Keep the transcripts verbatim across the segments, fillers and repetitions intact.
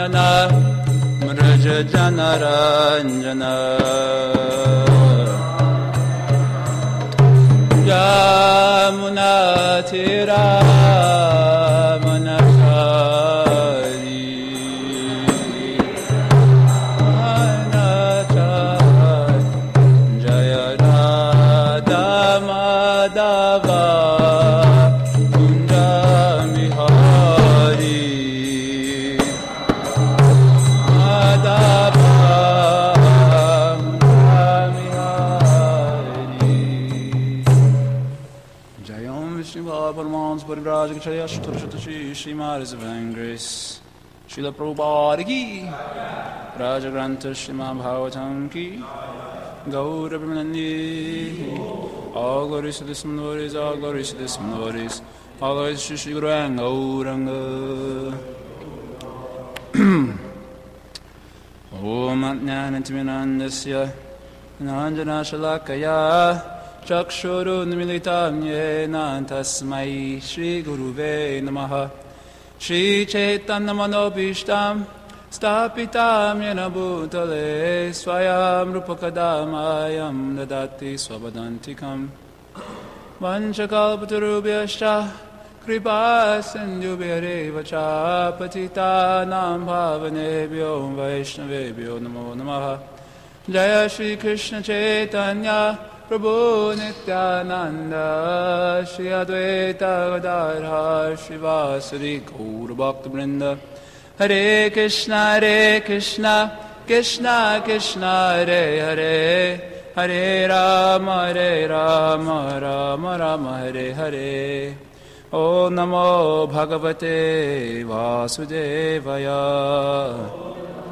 Nana Mraja Janaranjana Yamuna Tira Manachari Manachari Jaya Radha Madhava Parivrajakacharya Shri Shri Maharaj Divine Grace Srila Prabhupada Ki Rajagrantha Srimad Bhagavatam Ki Gaura Brahmanandi All glories to the Sundharis, all glories to the Sundharis, all glories to Shri Guru and Gauranga. Om Ajnanatimirandasya Nanjana Shalakaya Chakshuru Nmilitam Yena Tasmai Shri Guruve Namaha Shri Chaitanya Manobhishtam Stapitam Yena Bhutale Swayam Rupakadamayam Dadati Swabhadantikam Vanchakalpatarubhyascha Kripa Sindhubhyareva Cha Patitanam Bhavanebhyo Vaishnavebhyo Namo Namaha Jaya Shri Krishna Chaitanya Prabhu Nityananda Shri Advaita Gadadhar Shivasari Gaura Bhakta Vrinda Hare Krishna Hare Krishna Krishna Krishna Hare Hare Hare Rama Hare Rama Rama Rama Hare Hare Om Namo Bhagavate Vasudevaya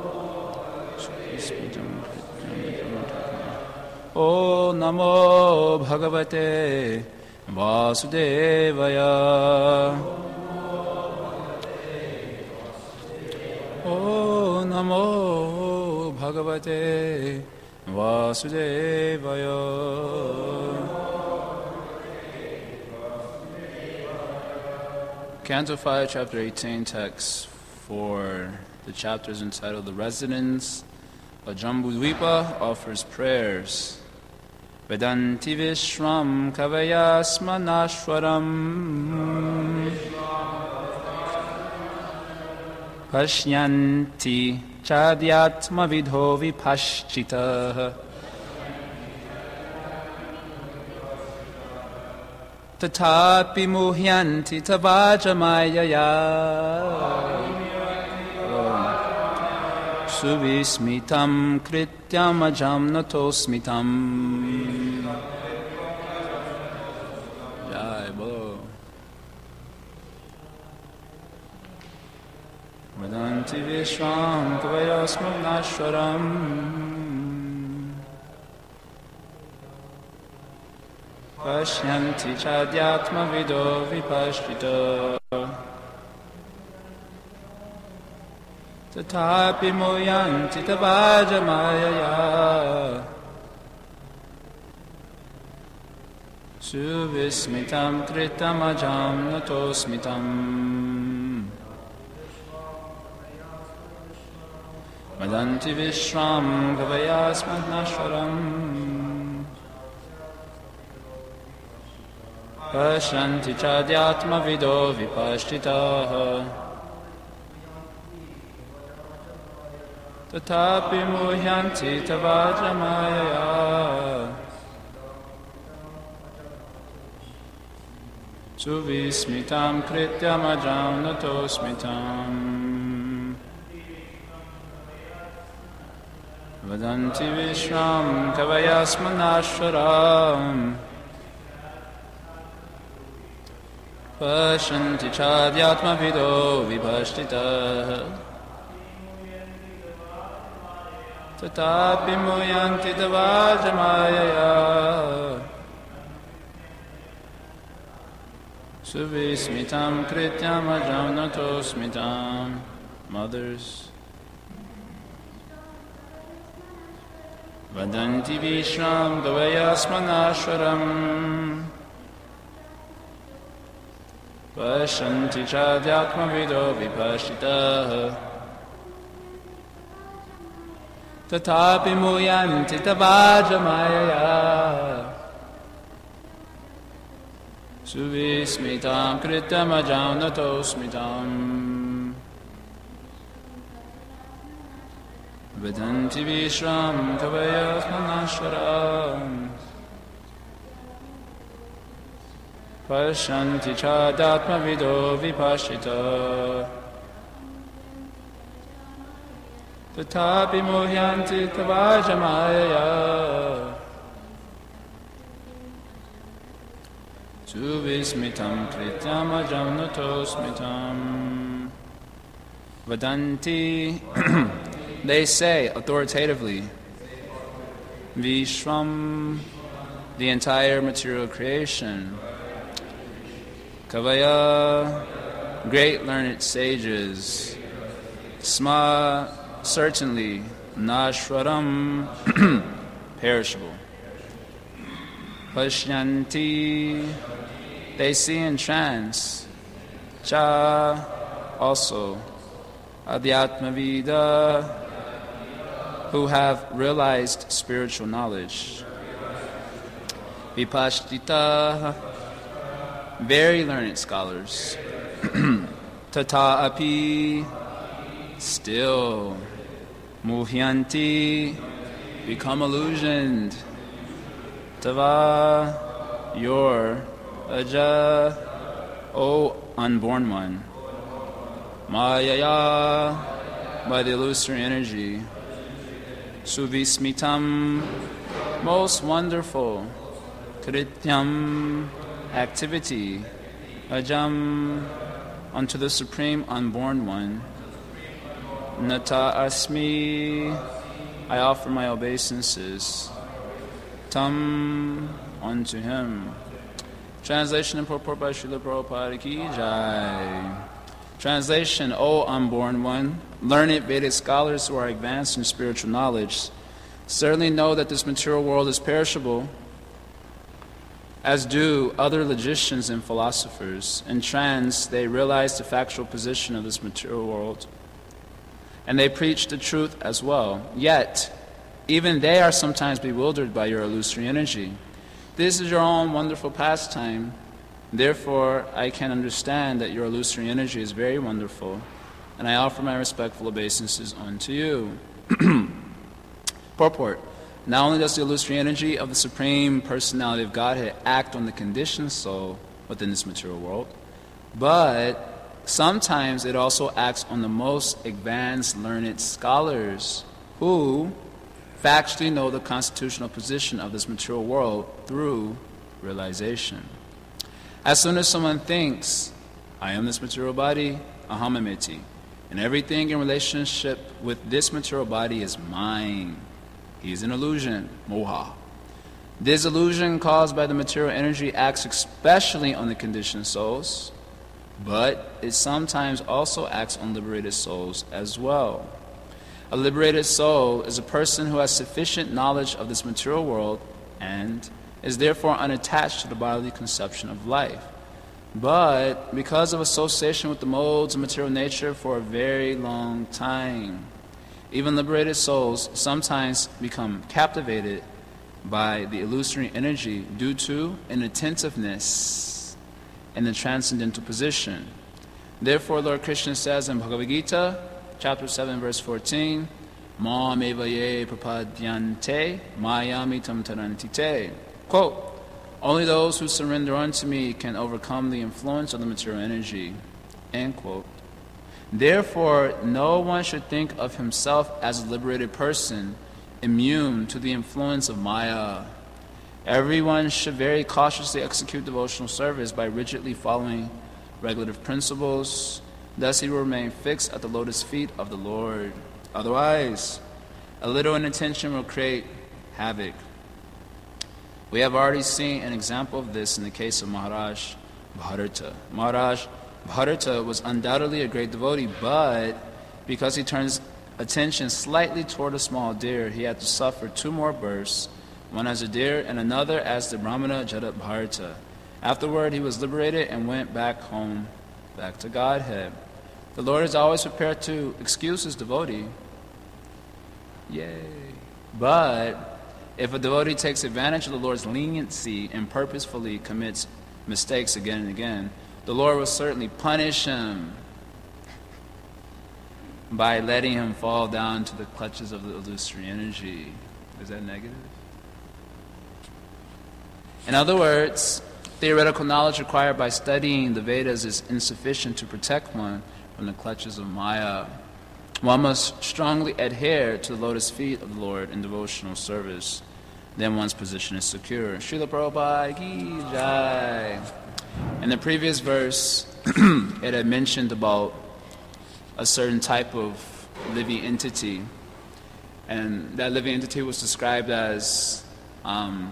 Om Namo Bhagavate Vasudevaya Om Namo Bhagavate Vasudevaya Canto five, Chapter eighteen, text for the chapter is entitled The Residents of Jambudvipa Offers Prayers. Vedanti Vishram Kavayasmanashwaram Pashyanti Chadyatma Vidho Vipashchita Tatapi Muhyanti Tavajamayaya Suvismitam Krityam Ajam Natosmitam Jai Bolo Vedanti Vishram Kavayasmanashwaram Pashyanti Chadyatma Vido Vipashchita Tatapi Moyanti Tavajamayaya Suvismitam Kritam Ajam Natosmitam Vadanti Vishram Kavayasmanashwaram Pashyanti Chadyatma Vido Vipashchitaha Tatapi Muhyanti Tavajamayaya Suvismitam Krityam Ajam Natosmitam Vadanti Vishram Kavayasmanashwaram Pashyanti Chadyatma Vido Vipashchitaha Tatapi Muhyanti Tavajamayaya Suvismitam Krityam Ajam Natosmitam. Mothers, Vadanti Vishram Kavayasmanashwaram Pashyanti Chadyatma Vido Vipashchitaha tatapi muyanti tavaja mayaya suvismitam kritam ajam natosmitam vedanti vishram kavayas manasharam pashanti chadatma vido vipashita tatapi muhyanti tavaja mayaya suvismitam kritam ajam natosmitam vadanti. They say authoritatively, Vishram, the entire material creation, Kavaya, great learned sages, Sma, certainly, Nashwaram, perishable, Pashyanti, they see in trance, Cha, also, Adhyatmavida, who have realized spiritual knowledge. Vipashtita, very learned scholars. Tata api, still. Muhyanti, become illusioned. Tava, your. Aja, O unborn one. Mayaya, by the illusory energy. Suvismitam, most wonderful. Krityam, activity. Ajam, unto the supreme unborn one. Nata asmi, I offer my obeisances. Tam, unto him. Translation and purport by Srila Prabhupada Ki Jai. Translation, O unborn one, learned Vedic scholars who are advanced in spiritual knowledge certainly know that this material world is perishable, as do other logicians and philosophers. In trance, they realize the factual position of this material world, and they preach the truth as well. Yet, even they are sometimes bewildered by your illusory energy. This is your own wonderful pastime. Therefore, I can understand that your illusory energy is very wonderful, and I offer my respectful obeisances unto you. Purport. Not only does the illusory energy of the Supreme Personality of Godhead act on the conditioned soul within this material world, but sometimes it also acts on the most advanced learned scholars who factually know the constitutional position of this material world through realization. As soon as someone thinks, I am this material body, ahamamiti, and everything in relationship with this material body is mine, he is an illusion, moha. This illusion caused by the material energy acts especially on the conditioned souls, but it sometimes also acts on liberated souls as well. A liberated soul is a person who has sufficient knowledge of this material world and is therefore unattached to the bodily conception of life. But because of association with the modes of material nature for a very long time, even liberated souls sometimes become captivated by the illusory energy due to inattentiveness in the transcendental position. Therefore, Lord Krishna says in Bhagavad Gita, chapter seven, verse fourteen, Mam eva ye prapadyante mayamitam tarantite. Quote, only those who surrender unto me can overcome the influence of the material energy. End quote. Therefore, no one should think of himself as a liberated person, immune to the influence of Maya. Everyone should very cautiously execute devotional service by rigidly following regulative principles. Thus he will remain fixed at the lotus feet of the Lord. Otherwise, a little inattention will create havoc. We have already seen an example of this in the case of Maharaj Bharata. Maharaj Bharata was undoubtedly a great devotee, but because he turned his attention slightly toward a small deer, he had to suffer two more births, one as a deer and another as the Brahmana Jadat Bharata. Afterward, he was liberated and went back home, back to Godhead. The Lord is always prepared to excuse his devotee Yay. But if a devotee takes advantage of the Lord's leniency and purposefully commits mistakes again and again, the Lord will certainly punish him by letting him fall down to the clutches of the illusory energy. Is that negative? In other words, theoretical knowledge required by studying the Vedas is insufficient to protect one from the clutches of Maya. One must strongly adhere to the lotus feet of the Lord in devotional service. Then one's position is secure. Srila Prabhupada Ki Jai. In the previous verse, it had mentioned about a certain type of living entity. And that living entity was described as um,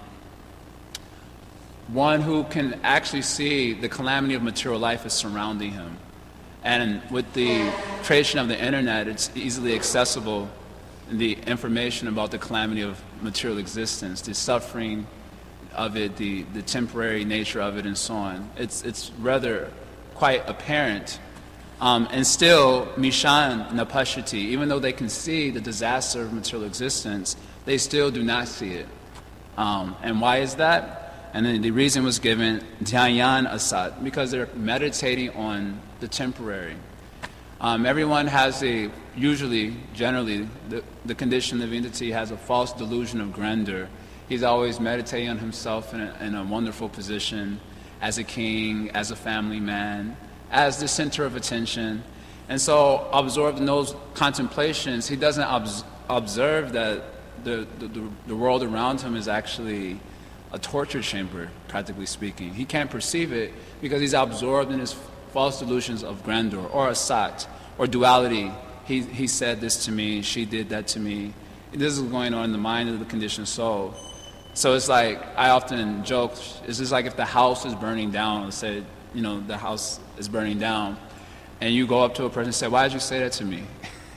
one who can actually see the calamity of material life is surrounding him. And with the creation of the internet, it's easily accessible, the information about the calamity of material existence, the suffering of it, the, the temporary nature of it, and so on. It's, it's rather quite apparent. Um, and still, Mishan Napashati, even though they can see the disaster of material existence, they still do not see it. Um, and why is that? And then the reason was given, Dhyayan Asat, because they're meditating on the temporary. Um, everyone has a, usually, generally, the, the conditioned living entity has a false delusion of grandeur. He's always meditating on himself in a, in a wonderful position, as a king, as a family man, as the center of attention. And so, absorbed in those contemplations, he doesn't obs- observe that the, the, the world around him is actually a torture chamber, practically speaking. He can't perceive it because he's absorbed in his false delusions of grandeur, or asat, or duality. He, he said this to me, she did that to me. This is going on in the mind of the conditioned soul. So it's like, I often joke, it's just like if the house is burning down, let's say, you know, the house is burning down, and you go up to a person and say, why did you say that to me?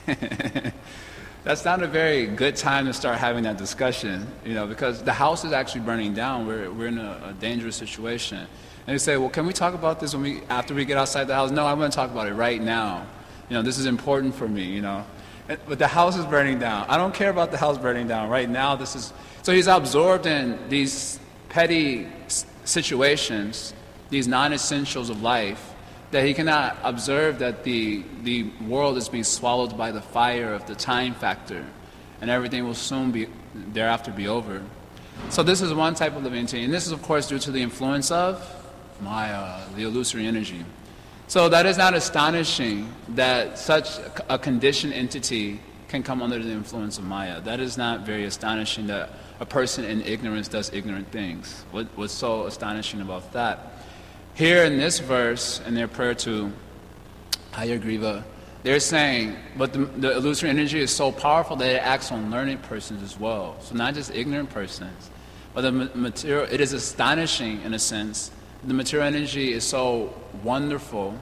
That's not a very good time to start having that discussion, you know, because the house is actually burning down. We're, we're in a, a dangerous situation. And you say, well, can we talk about this when we, after we get outside the house? No, I'm going to talk about it right now. You know, this is important for me, you know. But the house is burning down. I don't care about the house burning down. Right now, this is... So he's absorbed in these petty situations, these non-essentials of life, that he cannot observe that the, the world is being swallowed by the fire of the time factor, and everything will soon be thereafter be over. So this is one type of living entity, and this is, of course, due to the influence of Maya, the illusory energy. So that is not astonishing that such a conditioned entity can come under the influence of Maya. That is not very astonishing that a person in ignorance does ignorant things. What, what's so astonishing about that? Here in this verse, in their prayer to Hayagriva, they're saying, but the, the illusory energy is so powerful that it acts on learned persons as well. So not just ignorant persons, but the material, it is astonishing in a sense. The material energy is so wonderful,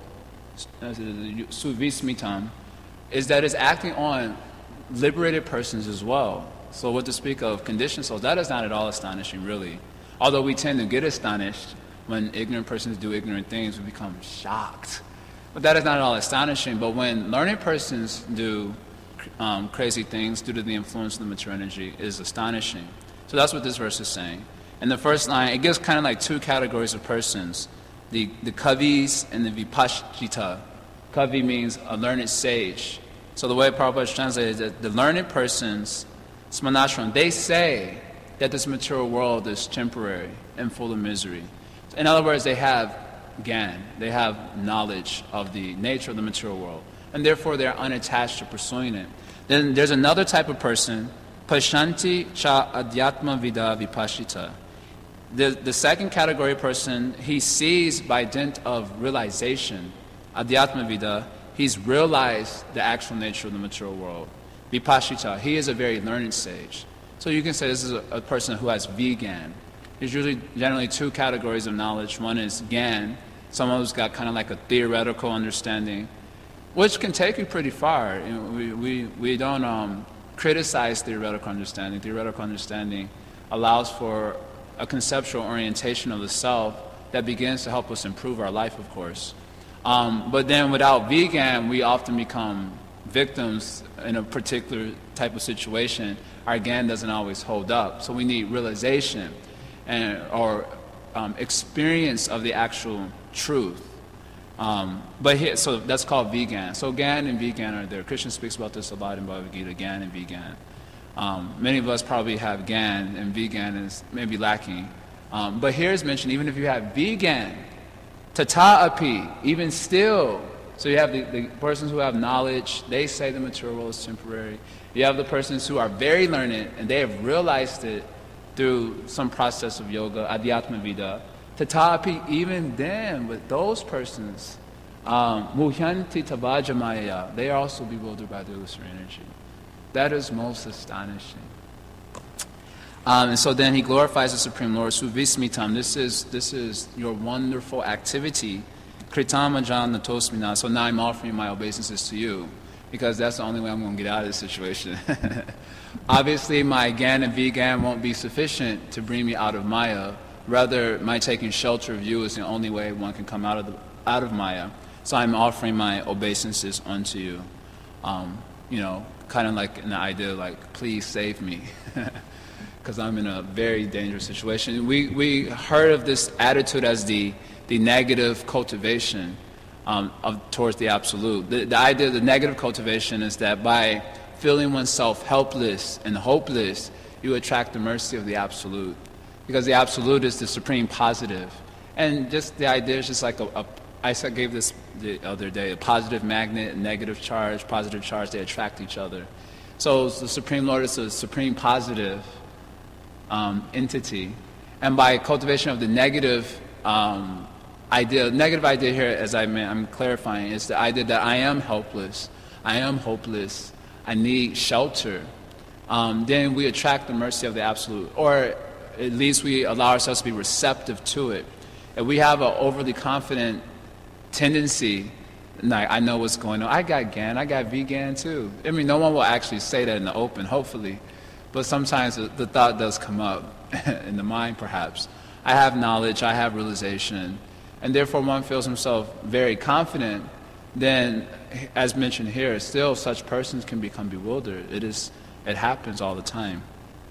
suvismitam, is that it's acting on liberated persons as well. So what to speak of conditioned souls, that is not at all astonishing, really. Although we tend to get astonished when ignorant persons do ignorant things, we become shocked. But that is not at all astonishing. But when learned persons do um, crazy things due to the influence of the material energy, it is astonishing. So that's what this verse is saying. In the first line, it gives kind of like two categories of persons, the, the kavis and the vipashita. Kavi means a learned sage. So the way Prabhupada is translated is that the learned persons, smanashram, they say that this material world is temporary and full of misery. In other words, they have gyan, they have knowledge of the nature of the material world, and therefore they are unattached to pursuing it. Then there's another type of person, pashanti cha adhyatma vida vipashita. The, the second category of person, he sees by dint of realization, adhyatma vida, he's realized the actual nature of the material world. Vipashita, he is a very learned sage. So you can say this is a, a person who has vgyan. There's usually generally two categories of knowledge. One is gyan, someone who's got kind of like a theoretical understanding, which can take you pretty far. You know, we, we, we don't um, criticize theoretical understanding. Theoretical understanding allows for a conceptual orientation of the self that begins to help us improve our life, of course. Um, but then without vgyan, we often become victims in a particular type of situation, our Gyan doesn't always hold up. So we need realization and or um, experience of the actual truth. Um, but here, so that's called Vgyan. So Gyan and Vgyan are there. Krishna speaks about this a lot in Bhagavad Gita, Gyan and Vgyan. Um, many of us probably have Gyan, and Vgyan is maybe lacking. Um, but here is mentioned, even if you have Vgyan, Tata api, even still. So you have the, the persons who have knowledge, they say the material world is temporary. You have the persons who are very learned, and they have realized it through some process of yoga, Adhyatma Vida. Tatapi, even then, with those persons, muhyanti tabajamaya, they are also bewildered by the illusory energy. That is most astonishing. Um, and so then he glorifies the Supreme Lord, Suvismitam. This is this is your wonderful activity. Kritama Jan Natosmina. So now I'm offering my obeisances to you, because that's the only way I'm going to get out of this situation. Obviously, my Gyan and Vgyan won't be sufficient to bring me out of Maya. Rather, my taking shelter of you is the only way one can come out of the, out of Maya. So I'm offering my obeisances unto you. Um, you know, kind of like an idea like, please save me, because I'm in a very dangerous situation. We we heard of this attitude as the the negative cultivation um, of towards the absolute. The, the idea of the negative cultivation is that by feeling oneself helpless and hopeless, you attract the mercy of the absolute. Because the absolute is the supreme positive. And just the idea is just like a, a I gave this the other day, a positive magnet, a negative charge, positive charge, they attract each other. So the Supreme Lord is a supreme positive um, entity. And by cultivation of the negative um, idea, negative idea here, as I mean, I'm clarifying, is the idea that I am helpless, I am hopeless, I need shelter. Um, then we attract the mercy of the absolute. Or at least we allow ourselves to be receptive to it. If we have an overly confident tendency, like, I know what's going on. I got Gyan, I got Vgyan too. I mean, no one will actually say that in the open, hopefully. But sometimes the, the thought does come up in the mind, perhaps. I have knowledge, I have realization, and therefore one feels himself very confident. Then, as mentioned here, still such persons can become bewildered. It is, it happens all the time.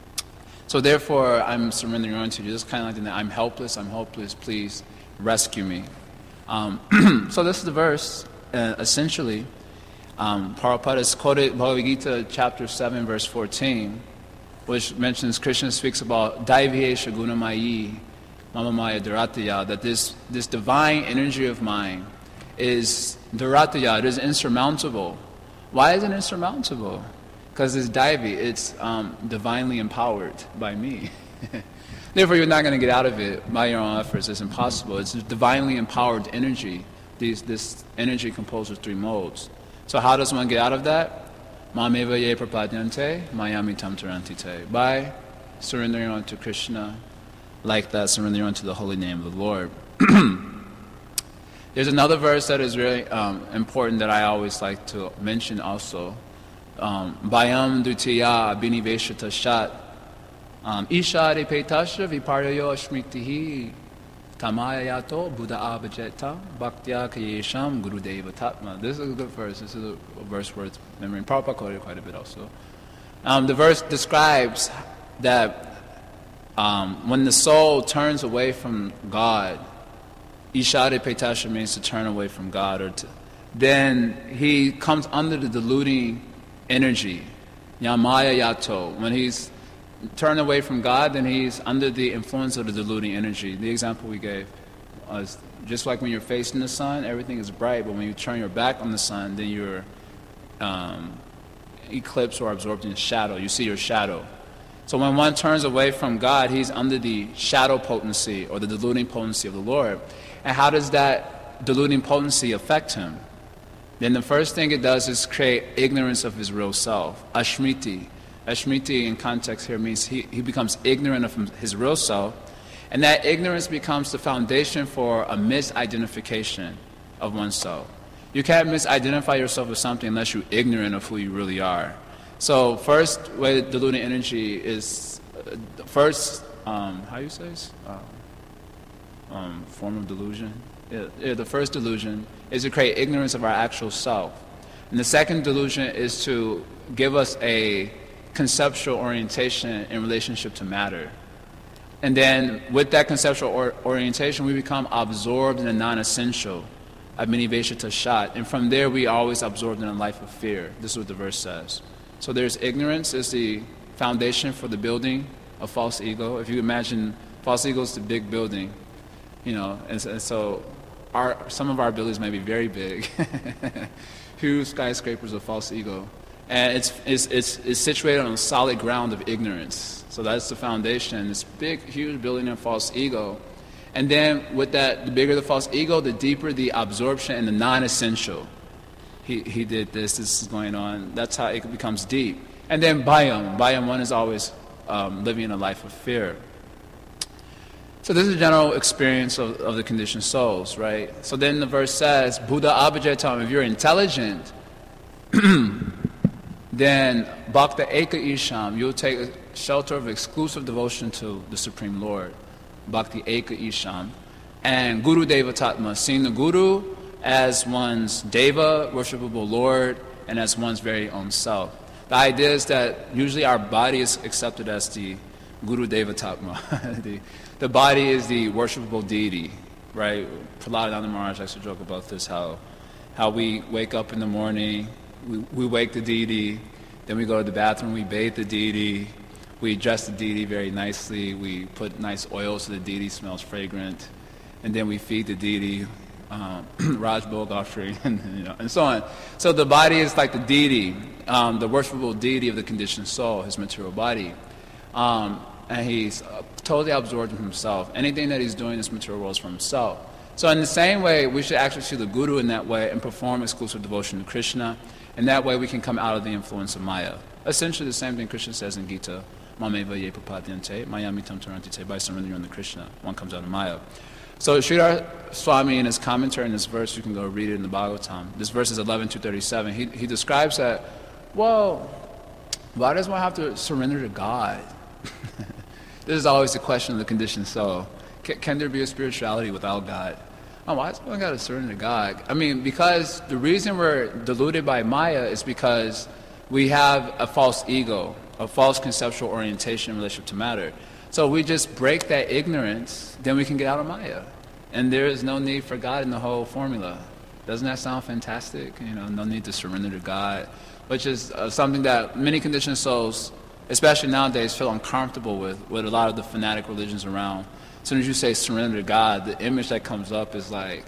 So therefore, I'm surrendering unto you. Just kind of like that. I'm helpless. I'm hopeless. Please rescue me. Um, so this is the verse. Uh, essentially, um, Prabhupada has quoted Bhagavad Gita chapter seven, verse fourteen, which mentions Krishna speaks about Daivye Shagunamayi Mama Maya Dharatya, that this this divine energy of mine is Dharatya. It is insurmountable. Why is it insurmountable? Because it's Daivi, it's um, divinely empowered by me. Therefore, you're not going to get out of it by your own efforts. It's impossible. It's divinely empowered energy. These, this energy composed of three modes. So how does one get out of that? Mameva ye prapadyante, mayami tam tarantite. By surrendering unto Krishna, like that, surrendering unto the holy name of the Lord. There's another verse that is really um, important that I always like to mention also. Bayam dutiya abhiniveshata shat ishare petasha viparyo ashmitihi tamayato buddha abhajeta bhaktya kayesham gurudeva tatma. This is a good verse. This is a, a verse worth remembering. Prabhupada quoted quite a bit also. Um, the verse describes that um, when the soul turns away from God, ishare petasha means to turn away from God, or to, then he comes under the deluding energy, Yamaya Yato. When he's turned away from God, then he's under the influence of the deluding energy. The example we gave was just like when you're facing the sun, everything is bright, but when you turn your back on the sun, then you're um, eclipsed or absorbed in shadow. You see your shadow. So when one turns away from God, he's under the shadow potency or the deluding potency of the Lord. And how does that deluding potency affect him? Then the first thing it does is create ignorance of his real self. Ashmiti. Ashmiti in context here means he, he becomes ignorant of his real self. And that ignorance becomes the foundation for a misidentification of oneself. You can't misidentify yourself with something unless you're ignorant of who you really are. So first way deluding energy is, uh, first, um, how you say this? Uh, um, form of delusion. Yeah, yeah, the first delusion is to create ignorance of our actual self. And the second delusion is to give us a conceptual orientation in relationship to matter. And then with that conceptual or- orientation, we become absorbed in the non-essential, abhinivesha tashat. And from there, we are always absorbed in a life of fear. This is what the verse says. So there's ignorance is the foundation for the building of false ego. If you imagine false ego is the big building, you know, and so, and so our, some of our buildings may be very big, huge skyscrapers of false ego. And it's, it's, it's, it's situated on a solid ground of ignorance. So that's the foundation, this big, huge building of false ego. And then with that, the bigger the false ego, the deeper the absorption in the non-essential. He, he did this, this is going on. That's how it becomes deep. And then Bhayam. Bhayam one is always um, living a life of fear. So this is a general experience of, of the conditioned souls, right? So then the verse says, Buddha abhijatam, if you're intelligent, then Bhakta Eka Isham, you'll take shelter of exclusive devotion to the Supreme Lord. Bhakti Eka Isham. And Guru Deva Tatma, seeing the Guru as one's Deva, worshipable Lord, and as one's very own self. The idea is that usually our body is accepted as the Guru Deva Tatma. the, the body is the worshipable deity, right? Prahladananda Maharaj likes to joke about this, how how we wake up in the morning, we, we wake the deity, then we go to the bathroom, we bathe the deity, we dress the deity very nicely, we put nice oils so the deity smells fragrant, and then we feed the deity um, Raj Bhog offering, and, you know, and so on. So the body is like the deity, um, the worshipable deity of the conditioned soul, his material body. Um, and he's uh, totally absorbed in himself. Anything that he's doing in this material world is for himself. So in the same way, we should actually see the Guru in that way and perform exclusive devotion to Krishna. And that way we can come out of the influence of Maya. Essentially the same thing Krishna says in Gita, Mameva ye papadyante, mayamitam tarantite, by surrendering unto Krishna. One comes out of Maya. So Sridhar Swami in his commentary in this verse, you can go read it in the Bhagavatam. This verse is eleven to thirty-seven. He, he describes that, well, why does one have to surrender to God? This is always the question of the conditioned soul. Can, can there be a spirituality without God? Oh, why does one got to surrender to God? I mean, because the reason we're deluded by Maya is because we have a false ego, a false conceptual orientation in relationship to matter. So we just break that ignorance, then we can get out of Maya. And there is no need for God in the whole formula. Doesn't that sound fantastic? You know, no need to surrender to God, which is uh, something that many conditioned souls, especially nowadays, feel uncomfortable with, with a lot of the fanatic religions around. As soon as you say surrender to God, the image that comes up is like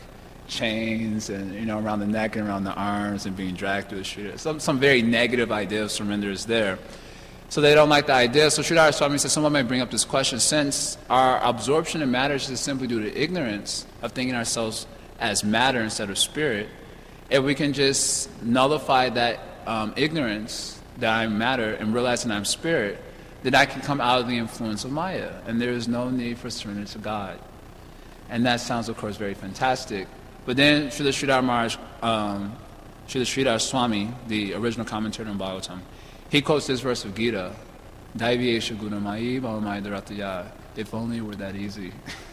chains and, you know, around the neck and around the arms and being dragged through the street. Some, some very negative idea of surrender is there. So they don't like the idea. So Sridhar Swami says, someone may bring up this question, since our absorption in matter is simply due to ignorance of thinking ourselves as matter instead of spirit, if we can just nullify that um, ignorance that I'm matter and realize that I'm spirit, then I can come out of the influence of Maya, and there is no need for surrender to God. And that sounds, of course, very fantastic. But then Srila Sridhar Maharaj, um, Srila Sridhar Swami, the original commentator on Bhagavatam, he quotes this verse of Gita, Daiviyesha gunamayi bhavamaya dharataya. If only it were that easy.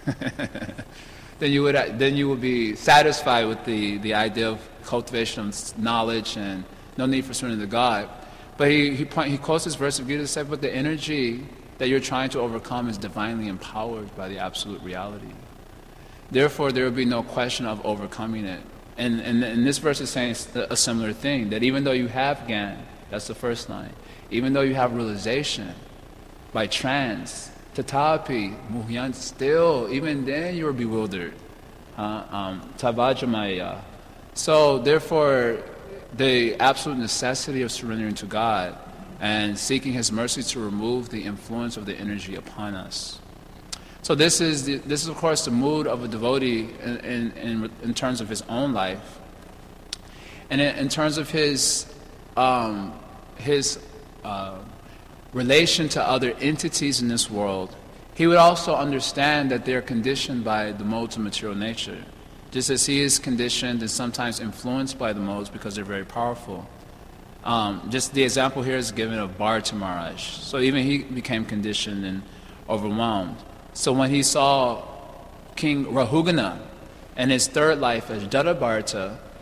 then you would then you would be satisfied with the, the idea of cultivation of knowledge and no need for surrender to God. But he he, point, he quotes this verse of Gita to say, but the energy that you're trying to overcome is divinely empowered by the absolute reality. Therefore, there will be no question of overcoming it. And, and, and this verse is saying a similar thing, that even though you have Gyan, that's the first line, even though you have realization by trance, tatapi, muhyan, still, even then you are bewildered. Uh, um, Tavajamaya. So, therefore, the absolute necessity of surrendering to God and seeking His mercy to remove the influence of the energy upon us. So this is, the, this is of course, the mood of a devotee in, in, in, in terms of his own life. And in, in terms of his, um, his uh, relation to other entities in this world, he would also understand that they're conditioned by the modes of material nature. Just as he is conditioned and sometimes influenced by the modes because they're very powerful. Um, just the example here is given of Bharata Maharaj. So even he became conditioned and overwhelmed. So when he saw King Rahugana in his third life as Jada Bharata,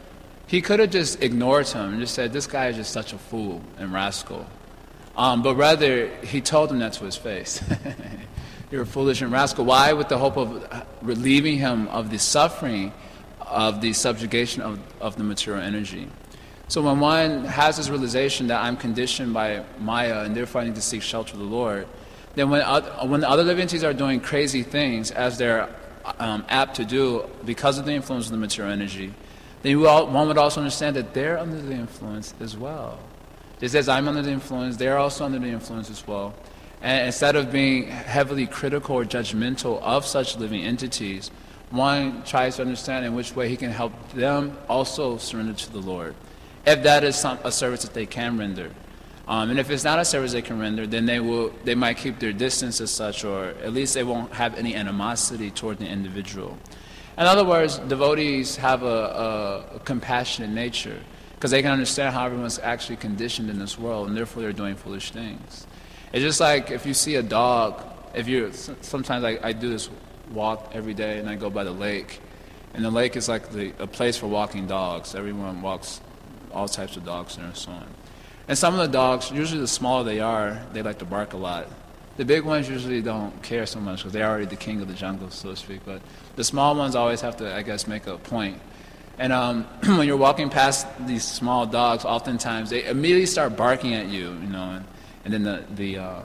he could have just ignored him and just said, this guy is just such a fool and rascal. Um, but rather, he told him that to his face. You're a foolish and rascal. Why? With the hope of relieving him of the suffering of the subjugation of, of the material energy. So when one has this realization that I'm conditioned by Maya and therefore I need to seek shelter of the Lord, then when, uh, when the other living entities are doing crazy things, as they're um, apt to do because of the influence of the material energy, then you all, one would also understand that they're under the influence as well. Just as I'm under the influence, they're also under the influence as well. And instead of being heavily critical or judgmental of such living entities, one tries to understand in which way he can help them also surrender to the Lord, if that is some, a service that they can render. Um, and if it's not a service they can render, then they will they might keep their distance as such, or at least they won't have any animosity toward the individual. In other words, devotees have a, a, a compassionate nature, because they can understand how everyone's actually conditioned in this world, and therefore they're doing foolish things. It's just like if you see a dog, if you sometimes I, I do this walk every day, and I go by the lake, and the lake is like the, a place for walking dogs. Everyone walks all types of dogs there and so on. And some of the dogs, usually the smaller they are, they like to bark a lot. The big ones usually don't care so much because they're already the king of the jungle, so to speak. But the small ones always have to, I guess, make a point. And um, when you're walking past these small dogs, oftentimes they immediately start barking at you, you know, and, and then the, the uh,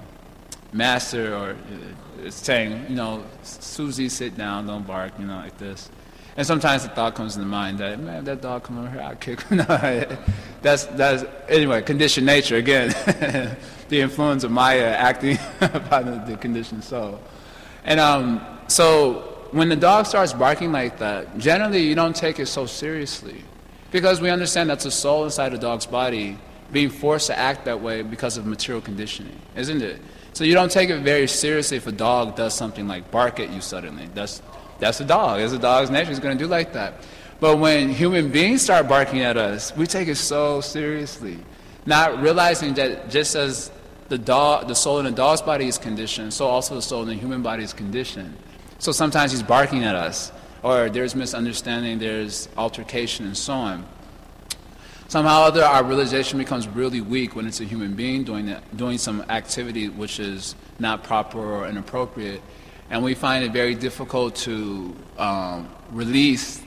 master or uh, is saying, you know, Susie, sit down, don't bark, you know, like this. And sometimes the thought comes in the mind that, man, if that dog come over here, I'll kick him. that's, that's, anyway, conditioned nature, again. The influence of Maya acting upon the, the conditioned soul. And um, so when the dog starts barking like that, generally you don't take it so seriously, because we understand that's a soul inside a dog's body being forced to act that way because of material conditioning, isn't it? So you don't take it very seriously if a dog does something like bark at you suddenly. That's that's a dog. It's a dog's nature. It's going to do like that. But when human beings start barking at us, we take it so seriously, not realizing that just as the dog, the soul in the dog's body is conditioned, so also the soul in the human body is conditioned. So sometimes he's barking at us, or there's misunderstanding, there's altercation, and so on. Somehow or other, our realization becomes really weak when it's a human being doing that, doing some activity which is not proper or inappropriate, and we find it very difficult to um, release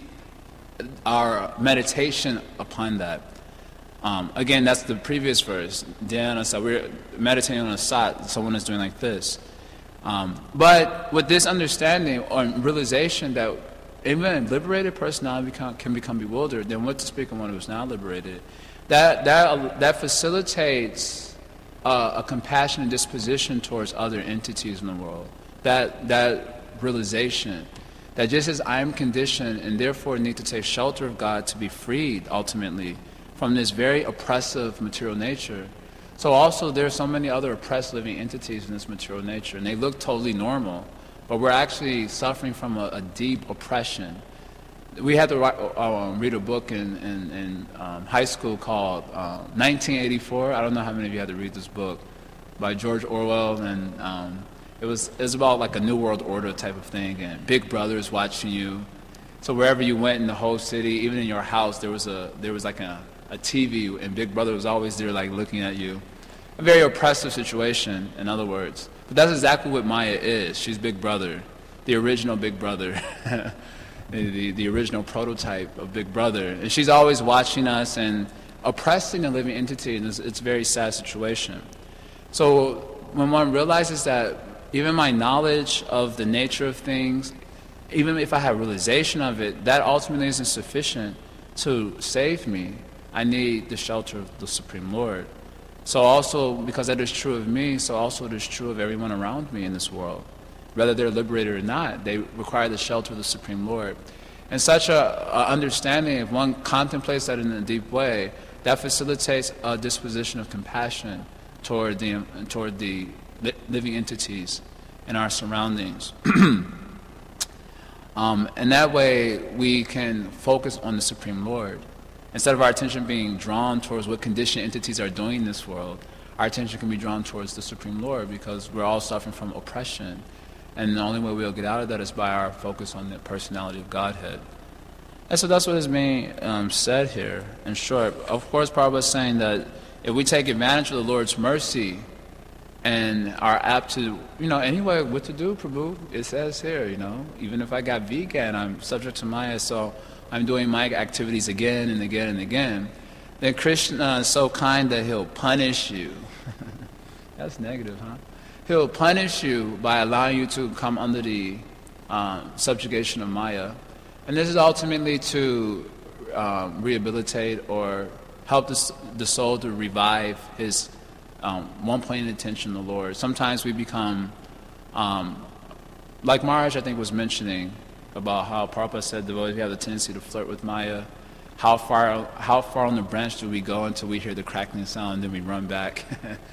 our meditation upon that. Um, again, that's the previous verse. Dhyana sat. We're meditating on a sat. Someone is doing like this. Um, but with this understanding or realization that even a liberated personality become, can become bewildered, then what to speak of one who is not liberated? That that that facilitates uh, a compassionate disposition towards other entities in the world. That that realization that just as I am conditioned and therefore need to take shelter of God to be freed ultimately from this very oppressive material nature, so also there are so many other oppressed living entities in this material nature, and they look totally normal, but we're actually suffering from a, a deep oppression. We had to write, uh, read a book in, in, in um, high school called uh, nineteen eighty-four. I don't know how many of you had to read this book, by George Orwell, and um, it was it was about like a New World Order type of thing, and Big Brother is watching you. So wherever you went in the whole city, even in your house, there was a there was like a, a T V, and Big Brother was always there, like looking at you. A very oppressive situation, in other words. But that's exactly what Maya is. She's Big Brother, the original Big Brother, the, the the original prototype of Big Brother, and she's always watching us and oppressing a living entity, and it's, it's a very sad situation. So when one realizes that even my knowledge of the nature of things, even if I have realization of it, that ultimately isn't sufficient to save me. I need the shelter of the Supreme Lord. So also, because that is true of me, so also it is true of everyone around me in this world. Whether they're liberated or not, they require the shelter of the Supreme Lord. And such a, a understanding, if one contemplates that in a deep way, that facilitates a disposition of compassion toward the toward the li- living entities in our surroundings. um, and that way we can focus on the Supreme Lord. Instead of our attention being drawn towards what conditioned entities are doing in this world, our attention can be drawn towards the Supreme Lord, because we're all suffering from oppression. And the only way we'll get out of that is by our focus on the personality of Godhead. And so that's what is being um, said here, in short. Of course, Prabhupada is saying that if we take advantage of the Lord's mercy and are apt to, you know, anyway, what to do, Prabhu? It says here, you know, even if I got vegan, I'm subject to Maya, so I'm doing my activities again and again and again. Then Krishna is so kind that he'll punish you. That's negative, huh? He'll punish you by allowing you to come under the um, subjugation of Maya. And this is ultimately to um, rehabilitate or help the, the soul to revive his um, one-pointed attention on the Lord. Sometimes we become, um, like Maharaj I think was mentioning about how Prabhupada said devotees have the tendency to flirt with Maya. How far, how far on the branch do we go until we hear the crackling sound and then we run back?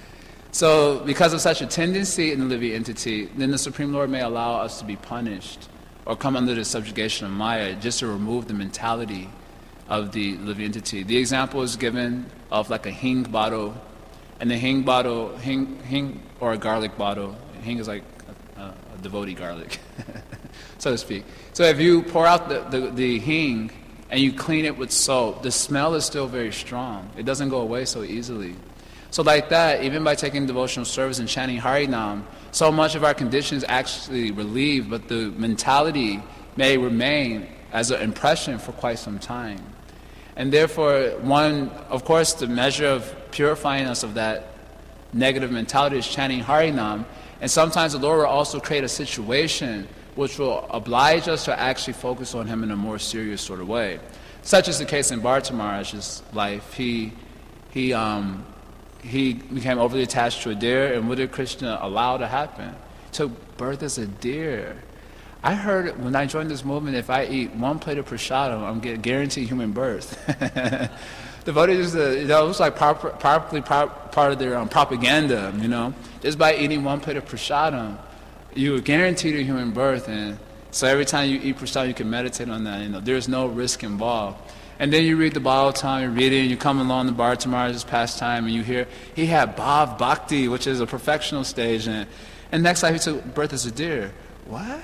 So because of such a tendency in the living entity, then the Supreme Lord may allow us to be punished or come under the subjugation of Maya just to remove the mentality of the living entity. The example is given of like a hing bottle, and the hing bottle, hing, hing or a garlic bottle. Hing is like a, a, a devotee garlic, so to speak. So if you pour out the, the, the hing and you clean it with soap, the smell is still very strong. It doesn't go away so easily. So like that, even by taking devotional service and chanting Harinam, so much of our condition is actually relieved, but the mentality may remain as an impression for quite some time. And therefore, one, of course, the measure of purifying us of that negative mentality is chanting Harinam. And sometimes the Lord will also create a situation which will oblige us to actually focus on Him in a more serious sort of way. Such is the case in Bharata Maharaj's life. He, he, um, he became overly attached to a deer, and what did Krishna allow to happen? He took birth as a deer. I heard when I joined this movement, if I eat one plate of prasadam, I'm getting guaranteed human birth. Devotees, uh, you know, it was like par- probably par- part of their um, propaganda, you know. Just by eating one plate of prasadam, you are guaranteed a human birth, and so every time you eat prasadam, you can meditate on that. You know, there's no risk involved. And then you read the Bhagavatam, you read it, and you come along the Bharata Maharaj's pastime, and you hear he had Bhav Bhakti, which is a perfectional stage, and, and next time he took birth as a deer. What?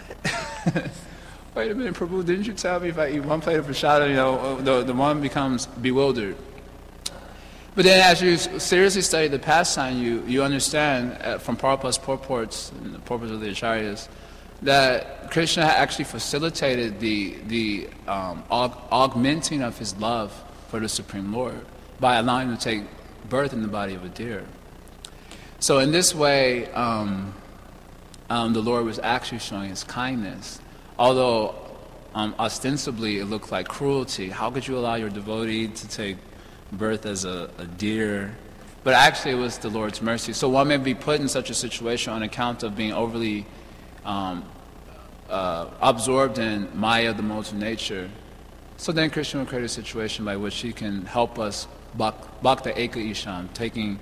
Wait a minute, Prabhu, didn't you tell me if I eat one plate of prasadam, you know, the, the one becomes bewildered. But then as you seriously study the pastime, you, you understand uh, from Prabhupada's purports, and the purports of the Acharyas, that Krishna actually facilitated the, the um, aug- augmenting of his love for the Supreme Lord by allowing him to take birth in the body of a deer. So in this way, um, um, the Lord was actually showing his kindness. Although um, ostensibly it looked like cruelty. How could you allow your devotee to take birth as a, a deer? But actually it was the Lord's mercy. So one may be put in such a situation on account of being overly Um, uh, absorbed in Maya, the modes of nature. So then Krishna will create a situation by which he can help us Bhakta Eka Isham, taking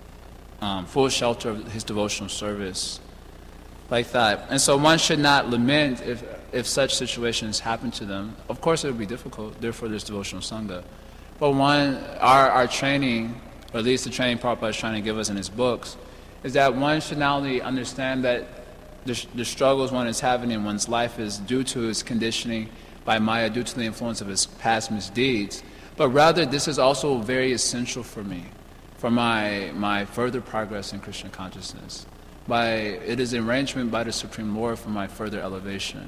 um, full shelter of his devotional service, like that. And so one should not lament if, if such situations happen to them. Of course it would be difficult, therefore there's devotional Sangha. But one, our, our training, or at least the training Prabhupada is trying to give us in his books, is that one should not only understand that The, the struggles one is having in one's life is due to his conditioning by Maya, due to the influence of his past misdeeds. But rather, this is also very essential for me, for my my further progress in Krishna consciousness. By it is an arrangement by the Supreme Lord for my further elevation.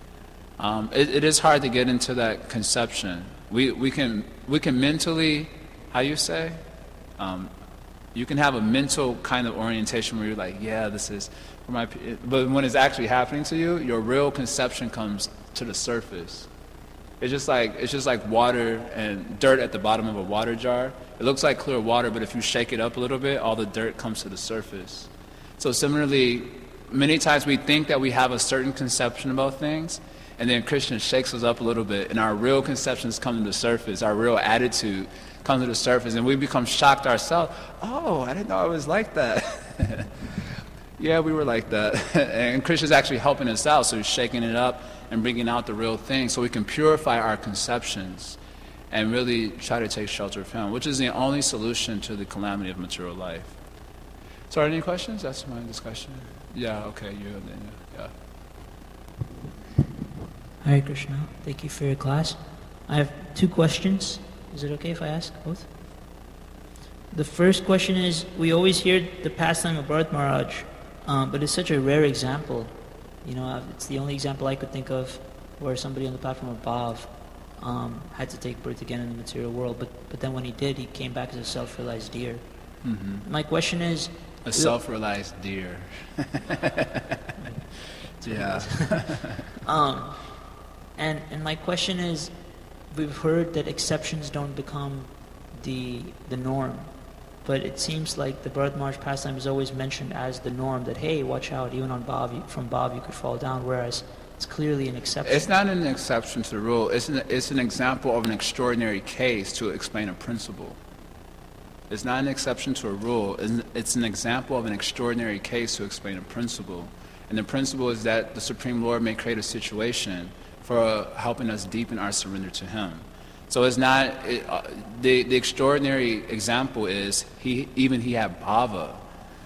Um, it, it is hard to get into that conception. We we can we can mentally, how you say, um, you can have a mental kind of orientation where you're like, yeah, this is. My, but when it's actually happening to you, your real conception comes to the surface. It's just like it's just like water and dirt at the bottom of a water jar. It looks like clear water, but if you shake it up a little bit, all the dirt comes to the surface. So similarly, many times we think that we have a certain conception about things, and then Krishna shakes us up a little bit, and our real conceptions come to the surface, our real attitude comes to the surface, and we become shocked ourselves. Oh, I didn't know I was like that. Yeah, we were like that. And Krishna's actually helping us out, so he's shaking it up and bringing out the real thing so we can purify our conceptions and really try to take shelter of him, which is the only solution to the calamity of material life. So are there any questions? That's my discussion. Yeah, okay, you and then, yeah. Hare Krishna. Thank you for your class. I have two questions. Is it okay if I ask both? The first question is, we always hear the pastime of Bharat Maharaj, um, but it's such a rare example. You know, it's the only example I could think of where somebody on the platform of Bhav um, had to take birth again in the material world, but but then when he did, he came back as a self-realized deer. Mm-hmm. My question is... A self-realized deer. Yeah. um, and and my question is, we've heard that exceptions don't become the the norm, but it seems like the Bharat Maharaj pastime is always mentioned as the norm, that, hey, watch out, even on Bhav, you, from Bhav you could fall down, whereas it's clearly an exception. It's not an exception to the rule. It's an, it's an example of an extraordinary case to explain a principle. It's not an exception to a rule. It's an example of an extraordinary case to explain a principle. And the principle is that the Supreme Lord may create a situation for uh, helping us deepen our surrender to Him. So it's not, it, uh, the, the extraordinary example is, he even he had bhava,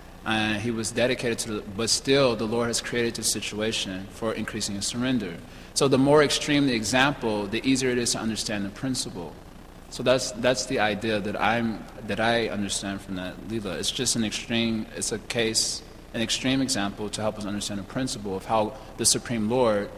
and he was dedicated to the, but still the Lord has created this situation for increasing his surrender. So the more extreme the example, the easier it is to understand the principle. So that's that's the idea that I'm that I understand from that Leela. It's just an extreme, it's a case, an extreme example to help us understand the principle of how the Supreme Lord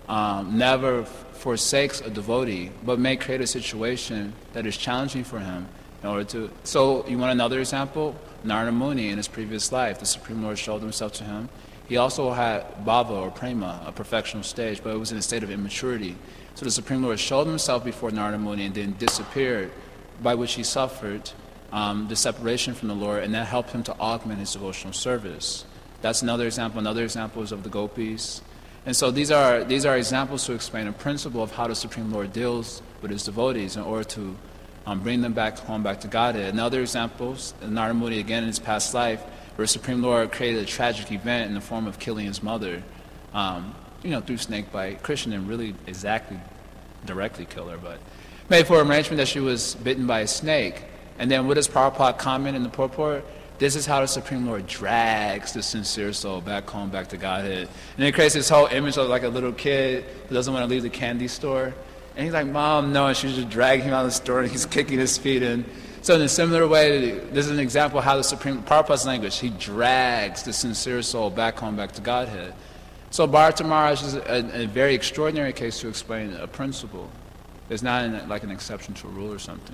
um, never forsakes a devotee, but may create a situation that is challenging for him in order to... So you want another example? Narada Muni, in his previous life, the Supreme Lord showed himself to him. He also had bhava or prema, a perfectional stage, but it was in a state of immaturity. So the Supreme Lord showed himself before Narada Muni and then disappeared, by which he suffered um, the separation from the Lord, and that helped him to augment his devotional service. That's another example. Another example is of the gopis. And so these are these are examples to explain a principle of how the Supreme Lord deals with his devotees in order to um, bring them back home, back to Godhead. Another example, Narada Muni, again in his past life, where the Supreme Lord created a tragic event in the form of killing his mother, um, you know, through snake bite. Krishna didn't really exactly directly kill her, but made for arrangement that she was bitten by a snake. And then what does Prabhupada comment in the purport? This is how the Supreme Lord drags the sincere soul back home, back to Godhead. And it creates this whole image of like a little kid who doesn't want to leave the candy store. And he's like, Mom, no, and she's just dragging him out of the store and he's kicking his feet in. So in a similar way, this is an example of how the Supreme, Prabhupada's language, he drags the sincere soul back home, back to Godhead. So Bharata Maharaj is a, a very extraordinary case to explain a principle. It's not an, like an exception to a rule or something.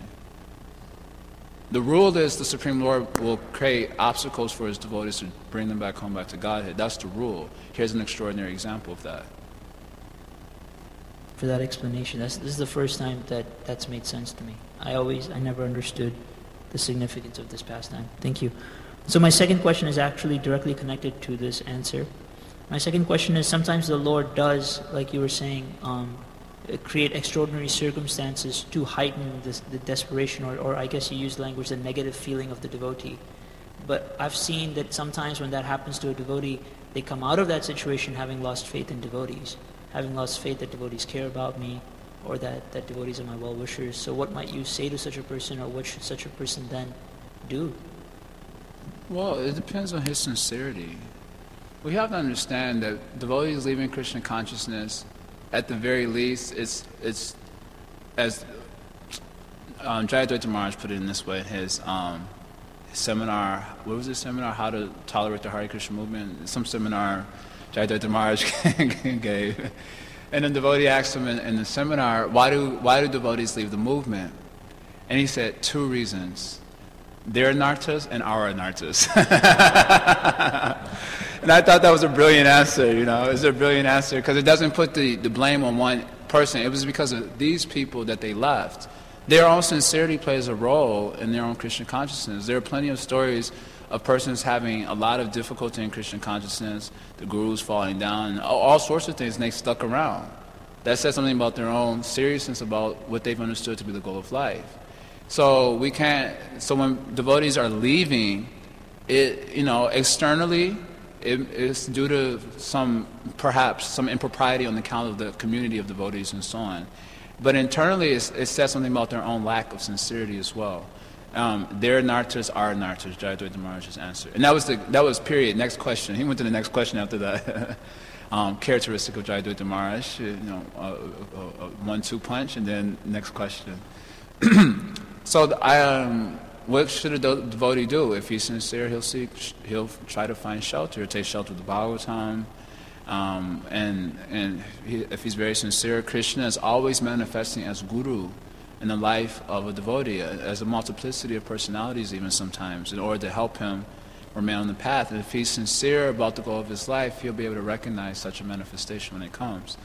The rule is the Supreme Lord will create obstacles for his devotees to bring them back home, back to Godhead. That's the rule. Here's an extraordinary example of that. For that explanation, that's, this is the first time that that's made sense to me. I always, I never understood the significance of this pastime. Thank you. So my second question is actually directly connected to this answer. My second question is, sometimes the Lord does, like you were saying, um, create extraordinary circumstances to heighten this, the desperation, or, or I guess you used language, the negative feeling of the devotee. But I've seen that sometimes when that happens to a devotee, they come out of that situation having lost faith in devotees, having lost faith that devotees care about me, or that, that devotees are my well-wishers. So what might you say to such a person, or what should such a person then do? Well, it depends on his sincerity. We have to understand that devotees leaving Krishna consciousness, at the very least, it's it's as um, Jayadvaita Maharaj put it in this way in his, um, his seminar. What was his seminar? How to tolerate the Hare Krishna movement. Some seminar Jayadvaita Maharaj gave, and the devotee asked him in, in the seminar, "Why do why do devotees leave the movement?" And he said two reasons: their anarthas and our anarthas. And I thought that was a brilliant answer, you know. It's a brilliant answer because it doesn't put the, the blame on one person. It was because of these people that they left. Their own sincerity plays a role in their own Krishna consciousness. There are plenty of stories of persons having a lot of difficulty in Krishna consciousness, the gurus falling down, all, all sorts of things, and they stuck around. That says something about their own seriousness about what they've understood to be the goal of life. So we can't, so when devotees are leaving, it, you know, externally, it's due to some, perhaps, some impropriety on the account of the community of devotees and so on. But internally, it's, it says something about their own lack of sincerity as well. Um, their nartas are nartas, Jayadvaita Maharaj's answer. And that was, the, that was period. Next question. He went to the next question after that. um, characteristic of Jayadvaita Maharaj. You know, a, a, a one-two punch, and then next question. So, I, um, what should a devotee do? If he's sincere, he'll seek, he'll try to find shelter. He'll take shelter of the Bhagavatam. Um, and and he, if he's very sincere, Krishna is always manifesting as Guru in the life of a devotee, as a multiplicity of personalities even sometimes, in order to help him remain on the path. And if he's sincere about the goal of his life, he'll be able to recognize such a manifestation when it comes.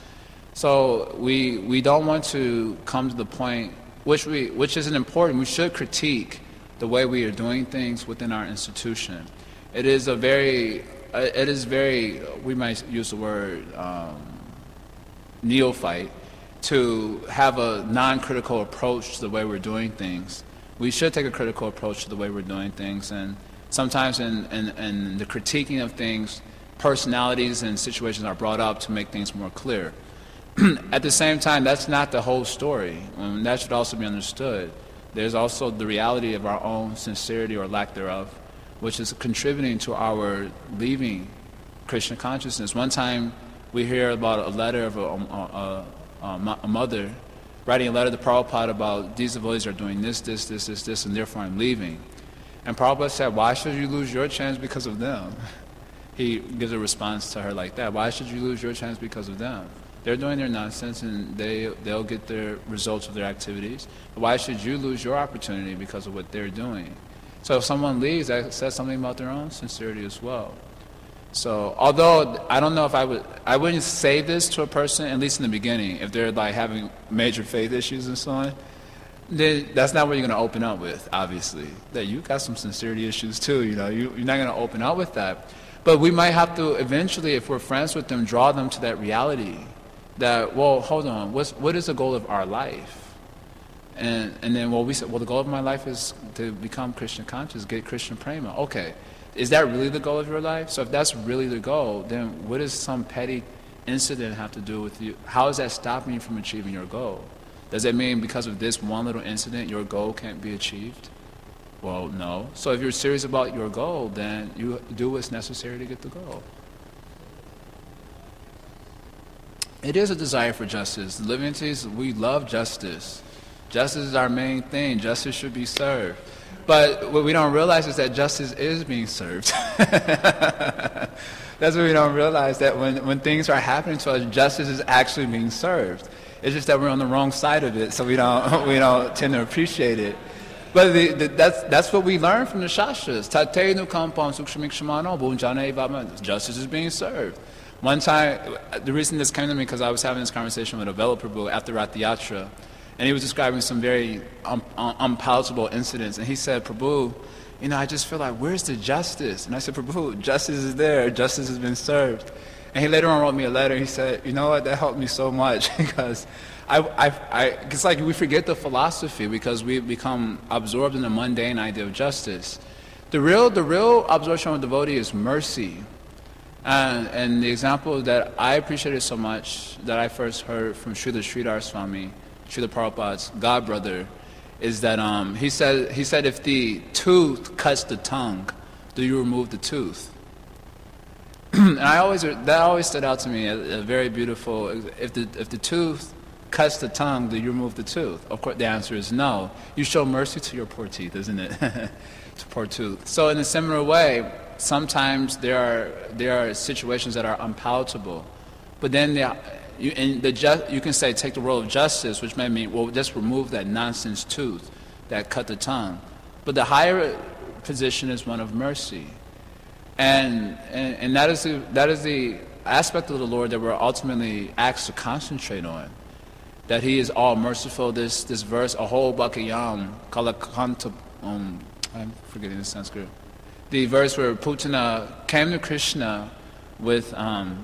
So we we don't want to come to the point, which we which isn't important. We should critique the way we are doing things within our institution. It is a very, it is very, we might use the word um, neophyte, to have a non-critical approach to the way we're doing things. We should take a critical approach to the way we're doing things, and sometimes in, in, in the critiquing of things, personalities and situations are brought up to make things more clear. At the same time, that's not the whole story, and that should also be understood. There's also the reality of our own sincerity or lack thereof, which is contributing to our leaving Krishna consciousness. One time we hear about a letter of a, a, a, a mother writing a letter to Prabhupada about these devotees are doing this, this, this, this, this, and therefore I'm leaving. And Prabhupada said, why should you lose your chance because of them? He gives a response to her like that. Why should you lose your chance because of them? They're doing their nonsense and they, they'll get their results of their activities. But why should you lose your opportunity because of what they're doing? So if someone leaves, that says something about their own sincerity as well. So although I don't know if I would, I wouldn't say this to a person, at least in the beginning, if they're like having major faith issues and so on, then that's not what you're going to open up with, obviously. That you got some sincerity issues too, you know, you, you're not going to open up with that. But we might have to eventually, if we're friends with them, draw them to that reality. That, well, hold on, what's, what is the goal of our life? And and then, well, we said, well, the goal of my life is to become Krishna conscious, get Krishna prema. Okay, is that really the goal of your life? So if that's really the goal, then what does some petty incident have to do with you? How is that stopping you from achieving your goal? Does that mean because of this one little incident, your goal can't be achieved? Well, no. So if you're serious about your goal, then you do what's necessary to get the goal. It is a desire for justice. The living entities, we love justice. Justice is our main thing. Justice should be served. But what we don't realize is that justice is being served. That's what we don't realize, that when, when things are happening to us, justice is actually being served. It's just that we're on the wrong side of it, so we don't we don't tend to appreciate it. But the, the, that's that's what we learn from the Shastras. Justice is being served. One time, the reason this came to me because I was having this conversation with a Vela Prabhu after Rath Yatra, and he was describing some very un, un, unpalatable incidents, and he said, Prabhu, you know, I just feel like, where's the justice? And I said, Prabhu, justice is there, justice has been served. And he later on wrote me a letter, he said, you know what, that helped me so much, because I, I, I, it's like we forget the philosophy because we become absorbed in the mundane idea of justice. The real, the real absorption of devotee is mercy. And, and the example that I appreciated so much that I first heard from Srila Sridhar Swami, Srila Prabhupada's godbrother, is that um, he said he said if the tooth cuts the tongue, do you remove the tooth? And I always that always stood out to me as a very beautiful. If the if the tooth cuts the tongue, do you remove the tooth? Of course, the answer is no. You show mercy to your poor teeth, isn't it? To poor tooth. So in a similar way, sometimes there are there are situations that are unpalatable, but then they, you, in the ju- you can say take the role of justice, which may mean well just remove that nonsense tooth that cut the tongue. But the higher position is one of mercy, and and, and that is the that is the aspect of the Lord that we're ultimately asked to concentrate on. That He is all merciful. This this verse, Aho Bhakayam Kalakanta, um, I'm forgetting the Sanskrit. The verse where Putana came to Krishna with um,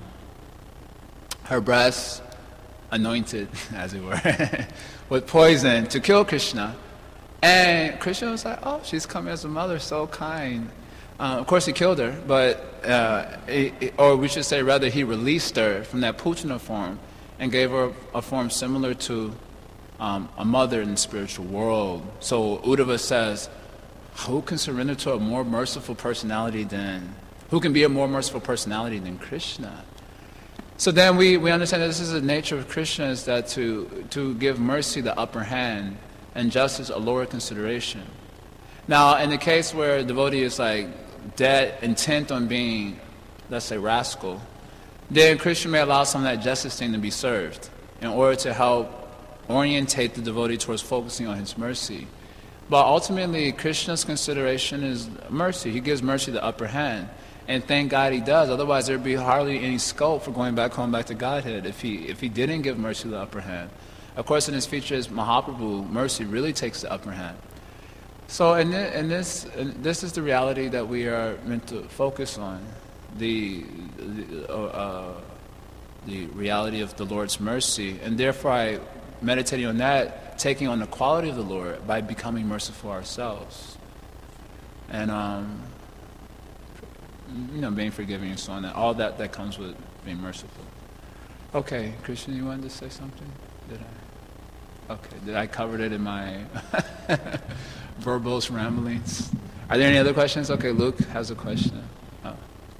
her breasts anointed, as it were, with poison to kill Krishna. And Krishna was like, oh, she's coming as a mother, so kind. Uh, of course, he killed her, but, uh, it, it, or we should say rather, he released her from that Putana form and gave her a form similar to um, a mother in the spiritual world. So Uddhava says, who can surrender to a more merciful personality than, who can be a more merciful personality than Krishna? So then we, we understand that this is the nature of Krishna, is that to, to give mercy the upper hand and justice a lower consideration. Now, in the case where a devotee is like dead, intent on being, let's say, rascal, then Krishna may allow some of that justice thing to be served in order to help orientate the devotee towards focusing on his mercy. But ultimately, Krishna's consideration is mercy. He gives mercy the upper hand. And thank God he does. Otherwise, there would be hardly any scope for going back home, back to Godhead if he if he didn't give mercy the upper hand. Of course, in his features, Mahaprabhu, mercy really takes the upper hand. So in, the, in this, in, this is the reality that we are meant to focus on, the, the, uh, the reality of the Lord's mercy. And therefore, I, meditating on that, taking on the quality of the Lord by becoming merciful ourselves. And, um, you know, being forgiving and so on, and all that, that comes with being merciful. Okay, Krishna, you wanted to say something? Did I? Okay, did I cover it in my verbose ramblings? Are there any other questions? Okay, Luke has a question. Oh.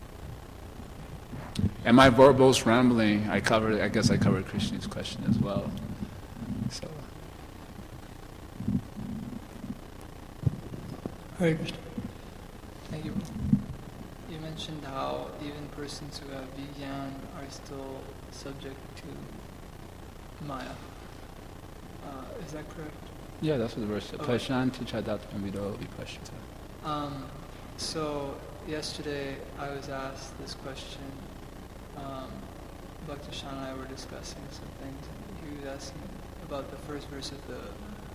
And my verbose rambling, I covered, I guess I covered Krishna's question as well. So. Hare Krishna. Thank you. You mentioned how even persons who have Vijnan are still subject to Maya. Uh, is that correct? Yeah, that's what the verse says. Okay. Prashanti Chadatpam Vido Vipashita. Um, so, yesterday I was asked this question. Um, Bhakti Shah and I were discussing some things, and he was asking about the first verse of the...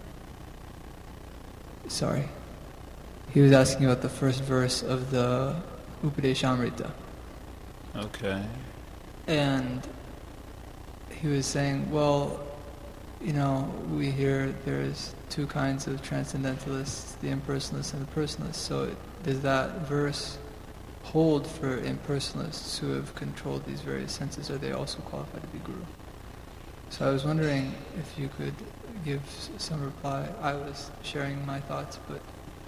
Sorry. He was asking about the first verse of the Upadeshamrita. Okay. And he was saying, well, you know, we hear there's two kinds of transcendentalists, the impersonalists and the personalists. So does that verse hold for impersonalists who have controlled these various senses? Are they also qualified to be guru? So I was wondering if you could give some reply. I was sharing my thoughts, but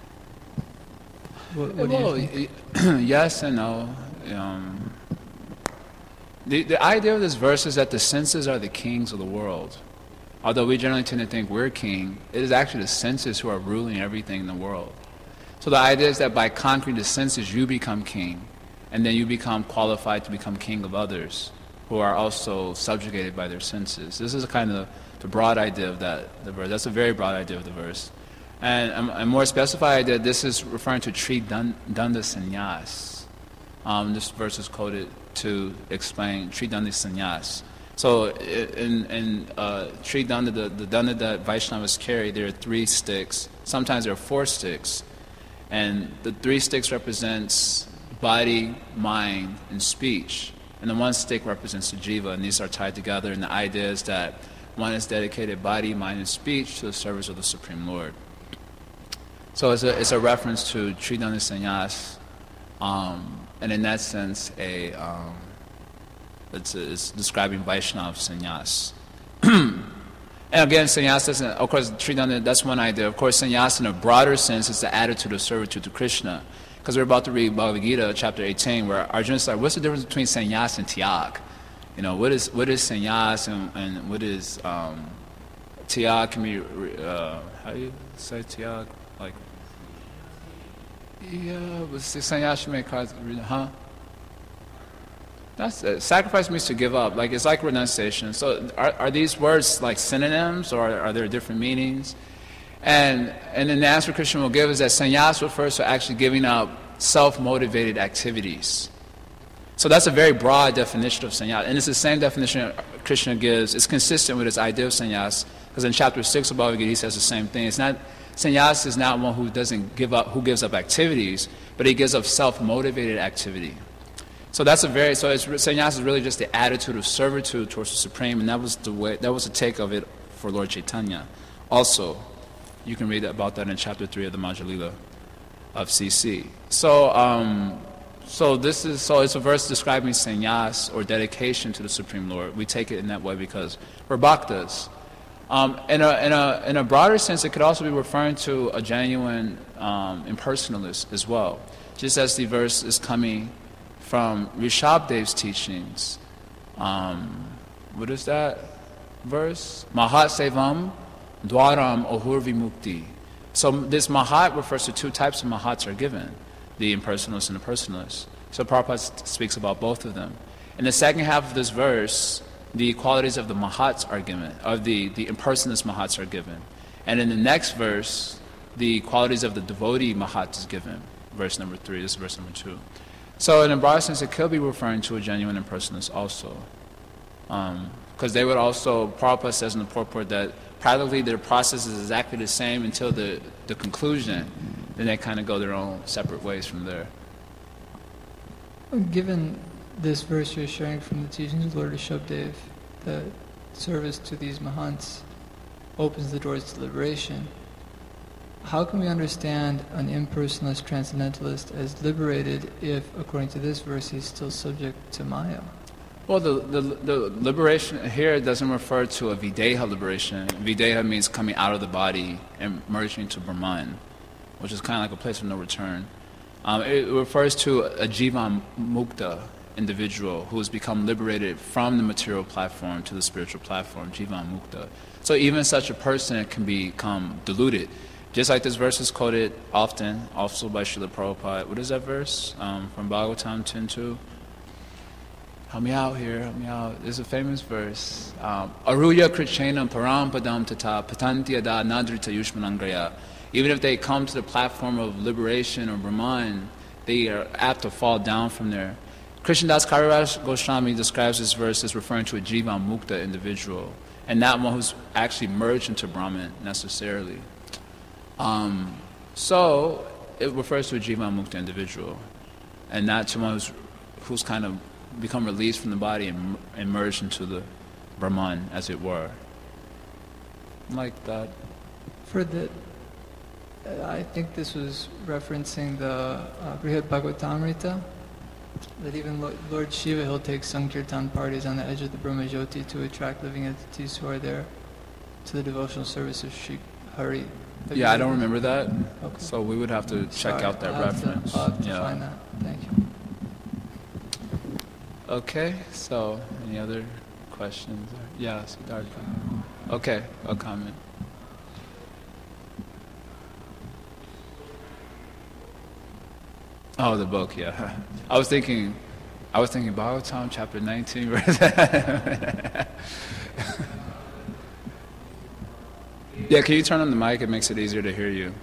what, what well, do you think? y- yes and no. Um, the, the idea of this verse is that the senses are the kings of the world. Although we generally tend to think we're king, it is actually the senses who are ruling everything in the world. So the idea is that by conquering the senses, you become king, and then you become qualified to become king of others who are also subjugated by their senses. This is kind of the broad idea of that the verse. That's a very broad idea of the verse. And a, a more specified idea, this is referring to Tri Danda Sannyas. Um, this verse is quoted to explain Tri Danda Sannyas. So in, in uh, Tri Danda, the, the Danda that Vaishnavas carry, there are three sticks. Sometimes there are four sticks. And the three sticks represents body, mind, and speech. And the one stick represents the jiva, and these are tied together. And the idea is that one is dedicated body, mind, and speech to the service of the Supreme Lord. So it's a, it's a reference to Tri Danda Sannyas, um, and in that sense, a... Um, It's, it's describing Vaishnava sannyas. And again, sannyas doesn't, of course, Tri Danda, that's one idea. Of course, sannyas in a broader sense is the attitude of servitude to Krishna. Because we're about to read Bhagavad Gita, chapter eighteen, where Arjuna is like, what's the difference between sannyas and tyag? You know, what is what is sannyas and, and what is um, tyag? Can be, uh, how do you say tyag? Like, yeah, what's the sannyas you make cards, huh? That's it. Sacrifice means to give up. Like it's like renunciation. So are, are these words like synonyms, or are, are there different meanings? And and then the answer Krishna will give is that sannyas refers to actually giving up self-motivated activities. So that's a very broad definition of sannyas, and it's the same definition Krishna gives. It's consistent with his idea of sannyas, because in chapter six of Bhagavad Gita he says the same thing. It's not sannyas is not one who doesn't give up, who gives up activities, but he gives up self-motivated activity. So that's a very so it's, sannyas is really just the attitude of servitude towards the Supreme, and that was the way that was the take of it for Lord Chaitanya. Also, you can read about that in chapter three of the Madhya Lila of C C. So, um, so this is so it's a verse describing sannyas or dedication to the Supreme Lord. We take it in that way because we're bhaktas. Um, in a in a in a broader sense, it could also be referring to a genuine um, impersonalist as well, just as the verse is coming from Rishabdev's teachings, Um, what is that verse? Mahat Sevam Dwaram Ohur Vimukti. So this Mahat refers to two types of Mahats are given, the impersonalist and the personalist. So Prabhupada speaks about both of them. In the second half of this verse, the qualities of the Mahats are given, of the, the impersonalist Mahats are given. And in the next verse, the qualities of the devotee Mahat is given. Verse number three, this is verse number two. So in a broad sense, it could be referring to a genuine impersonalist also. Because um, they would also, Prabhupada says in the purport that practically their process is exactly the same until the, the conclusion. Then they kind of go their own separate ways from there. Given this verse you're sharing from the teachings of Lord Rishabhdev, that service to these Mahants opens the doors to liberation, how can we understand an impersonalist transcendentalist as liberated if, according to this verse, he's still subject to Maya? Well, the, the, the liberation here doesn't refer to a Videha liberation. Videha means coming out of the body and merging into Brahman, which is kind of like a place of no return. Um, it refers to a Jivan Mukta individual who has become liberated from the material platform to the spiritual platform, Jivan Mukta. So even such a person can become deluded. Just like this verse is quoted often, also by Srila Prabhupada. What is that verse? Um, from Bhagavatam ten two. Help me out here, help me out. There's a famous verse. Um, Aruya Krichenam Param Padam Tata Patantyada Nadrita Yushmanangraya. Even if they come to the platform of liberation or Brahman, they are apt to fall down from there. Krishnadas Kaviraj Goswami describes this verse as referring to a Jivan Mukta individual, and not one who's actually merged into Brahman necessarily. Um, so, it refers to a Jivan Mukta individual, and not to one who's, who's kind of become released from the body and, and merged into the Brahman, as it were. Like that. For the, I think this was referencing the uh, Brihad Bhagavatamrita, that even Lord, Lord Shiva, he'll take Sankirtan parties on the edge of the Brahmajyoti to attract living entities who are there to the devotional service of Shri Hari. Have Yeah, I don't remember that, okay. So we would have to check Sorry, out that I'll reference. Have to, I'll have to yeah. find that. Thank you. Okay, so any other questions? Yeah, Siddhartha. Okay, a comment. Oh, the book, yeah. I was thinking, I was thinking Bhagavatam chapter nineteen. Yeah, can you turn on the mic? It makes it easier to hear you.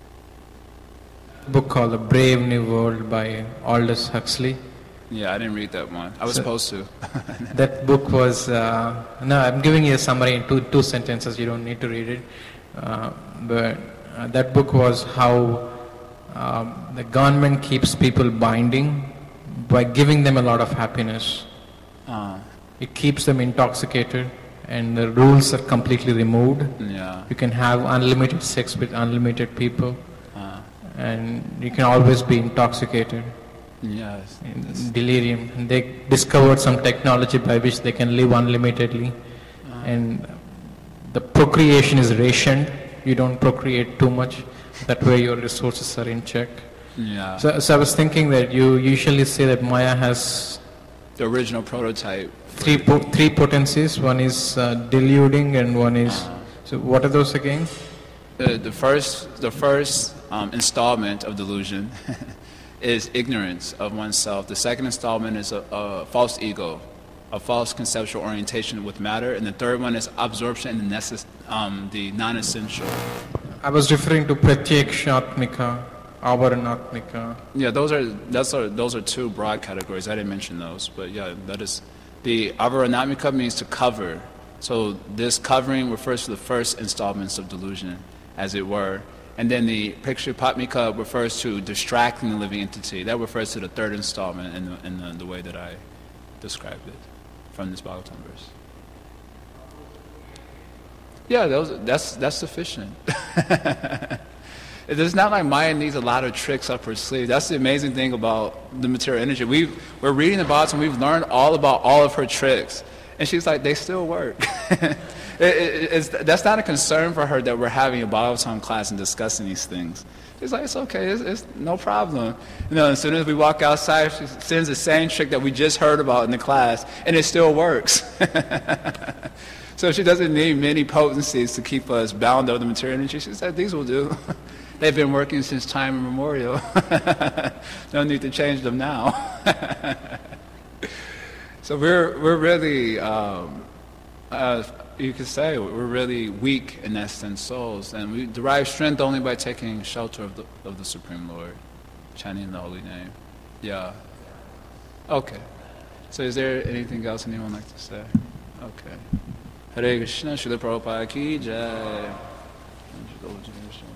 A book called The Brave New World by Aldous Huxley. Yeah, I didn't read that one. I was So- supposed to. That book was, uh, no, I'm giving you a summary in two, two sentences, you don't need to read it. Uh, but uh, that book was how um, the government keeps people binding by giving them a lot of happiness. Uh, It keeps them intoxicated and the rules are completely removed. yeah. You can have unlimited sex with unlimited people Uh, and you can always be intoxicated. yes. in That's- delirium. And they discovered some technology by which they can live unlimitedly. uh, And the procreation is rationed. You don't procreate too much. That way your resources are in check. yeah. So, so I was thinking that you usually say that Maya has The original prototype. three po- three potencies. One is uh, deluding and one is... Uh, So what are those again? the, the first, the first um, installment of delusion is ignorance of oneself. The second installment is a, a false ego, a false conceptual orientation with matter, and the third one is absorption in the, necess- um, the non-essential. I was referring to Pratyakshatmika, Avaranatmika. Yeah, those are that's are those are two broad categories. I didn't mention those, but yeah, that is the avaranatmika means to cover. So this covering refers to the first installments of delusion, as it were. And then the Prakshipatmika refers to distracting the living entity. That refers to the third installment in the, in the, the way that I described it from this Bhagavatam verse. Yeah, those, that's, that's sufficient. It's not like Maya needs a lot of tricks up her sleeve. That's the amazing thing about the material energy. We've, we're reading the Bhagavatam, we've learned all about all of her tricks. And she's like, they still work. it, it, it's, that's not a concern for her that we're having a Bhagavatam class and discussing these things. She's like, it's okay, it's, it's no problem. You know, as soon as we walk outside, she sends the same trick that we just heard about in the class, and it still works. So she doesn't need many potencies to keep us bound over the material energy. She said, these will do. They've been working since time immemorial. No need to change them now. So we're we're really, um, uh, you could say, we're really weak in essence souls, and we derive strength only by taking shelter of the of the Supreme Lord, chanting the holy name. Yeah. Okay. So is there anything else anyone would like to say? Okay. Hare Krishna, Srila Prabhupada ki jai.